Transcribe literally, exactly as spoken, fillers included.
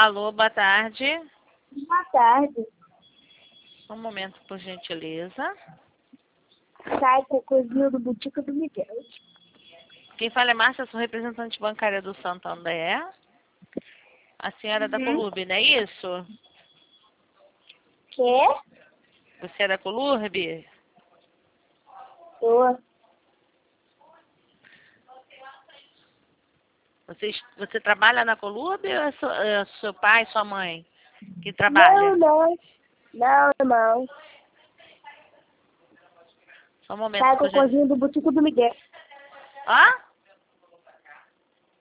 Alô, boa tarde. Boa tarde. Um momento, por gentileza. Sai com a coisinha do Botica do Miguel. Quem fala é Márcia, sou representante bancária do Santander. A senhora é da Uhum. Colurb, não é isso? Quê? Você é da Colurb? Tô. Você, você trabalha na Colurb ou é seu, é seu pai, sua mãe que trabalha? Não, não. Não, não. Só um momento, Sai com por a gentileza. coisinha do Botica do Miguel. Hã?